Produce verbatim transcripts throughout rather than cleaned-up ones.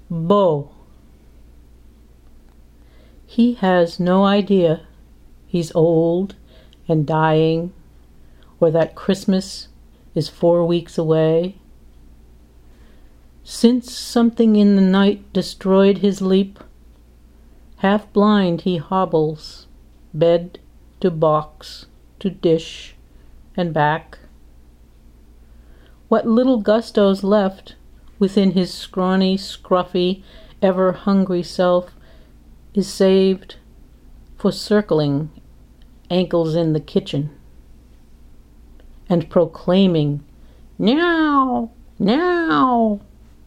Beau. He has no idea he's old and dying, or that Christmas is four weeks away. Since something in the night destroyed his leap, half blind he hobbles, bed to box to dish and back. What little gusto's left within his scrawny, scruffy, ever-hungry self is saved for circling ankles in the kitchen and proclaiming, "Now, now."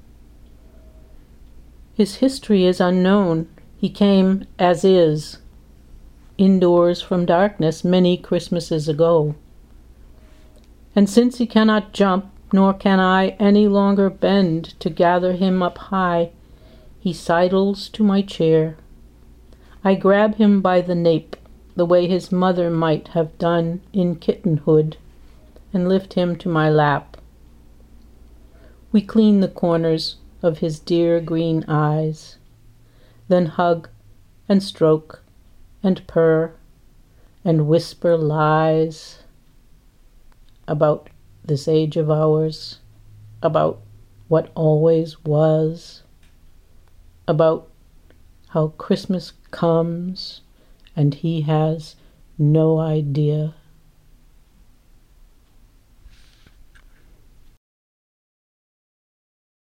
His history is unknown. He came as is, indoors from darkness many Christmases ago. And since he cannot jump, nor can I any longer bend to gather him up high, he sidles to my chair. I grab him by the nape, the way his mother might have done in kittenhood, and lift him to my lap. We clean the corners of his dear green eyes, then hug and stroke and purr and whisper lies about this age of ours, about what always was, about how Christmas comes and he has no idea.